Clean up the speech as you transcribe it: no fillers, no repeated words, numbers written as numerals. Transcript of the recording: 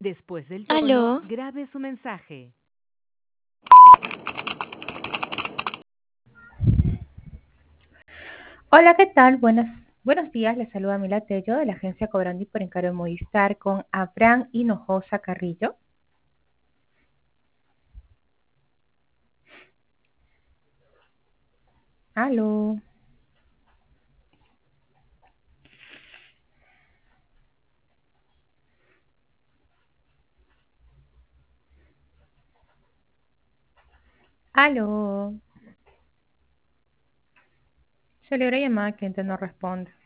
Después del tono, Aló, grabe su mensaje. Hola, ¿qué tal? Buenos días. Les saluda Mila Tello de la agencia Cobrandi por encargo de Movistar con Abraham Hinojosa Carrillo. Aló. Aló. Celebra llamada, cliente no responde.